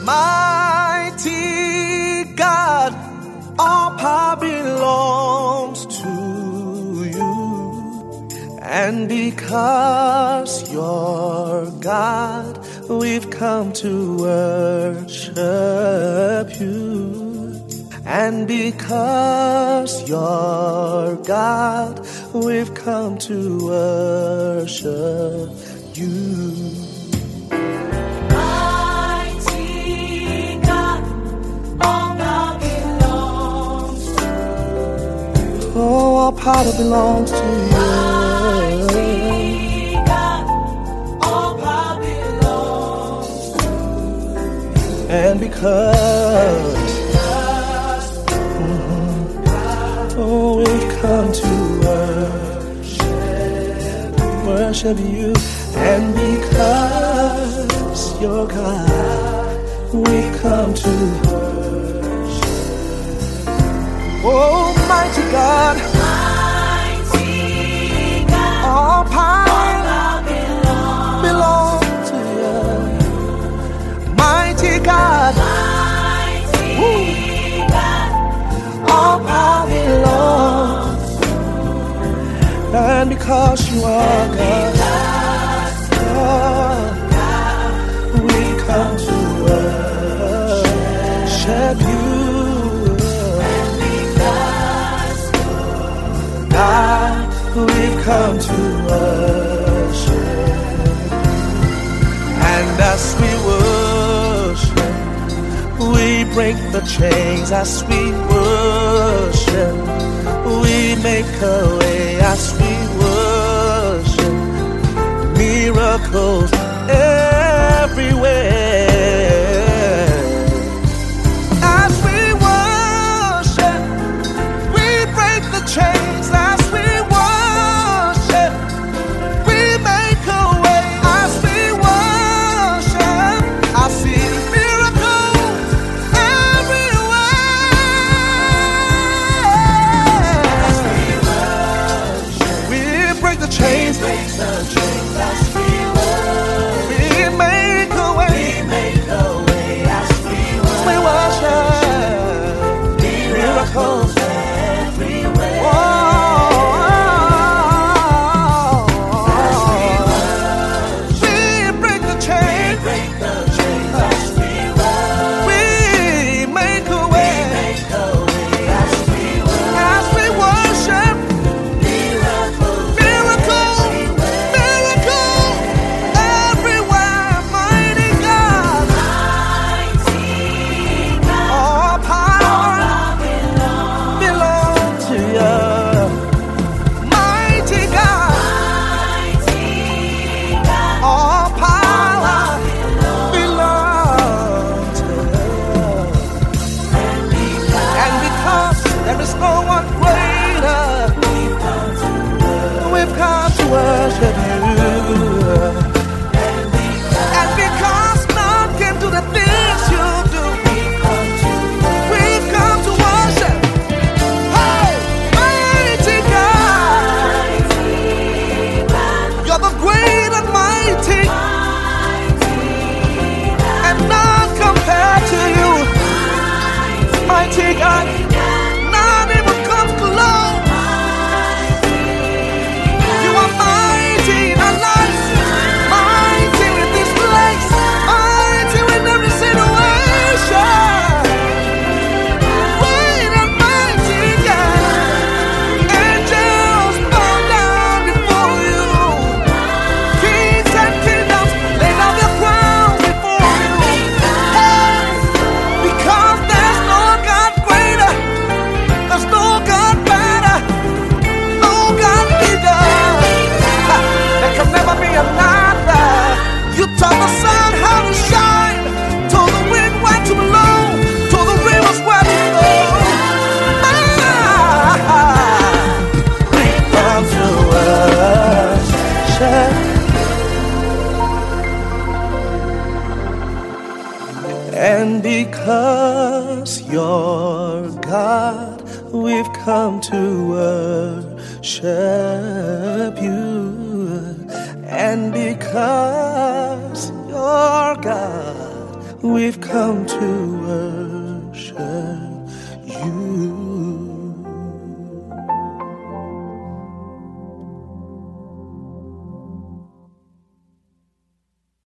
Mighty God, all power belongs to you. And because you're God, we've come to worship you. And because you're God, we've come to worship you. Mighty God, all power belongs to you. Oh, all power belongs to you. Mighty God, all power belongs to you. And because oh, we've come to worship you. And because you're God, we've come to worship. Oh, mighty God, Mighty God, all power belongs belongs to you. Mighty God, Mighty God, all power belongs. And because you are God, we come to worship you. God, we've come to worship. And as we worship, we break the chains. As we worship, we make a way. As we worship, miracles everywhere. As we worship, we break the chains. As we worship, we make a way. As we worship, I see miracles everywhere. We break the chains. We make a way. As we worship, miracles everywhere. We break the chains. We make a way. As we worship, miracles everywhere. Mighty God, all power belongs to you. Mighty God, all power belongs to you. And because there is no one greater, we've come to worship you. And because none can do the things you do, we've come to worship. Hey, mighty God, you're the great and mighty, and none compared to you. Mighty God, none even comes close. You are mighty in our lives, mighty in this place, mighty in every situation. Great and mighty God, angels bow down before you. Kings and kingdoms lay down their crowns before you. Hey, because there's no God greater, there's no God better, no God bigger. There can never be another. You taught the sun how to shine, told the wind when to blow, told the rivers where to flow. We come to worship. And because you're God, we've come to worship you. And because you're God, we've come to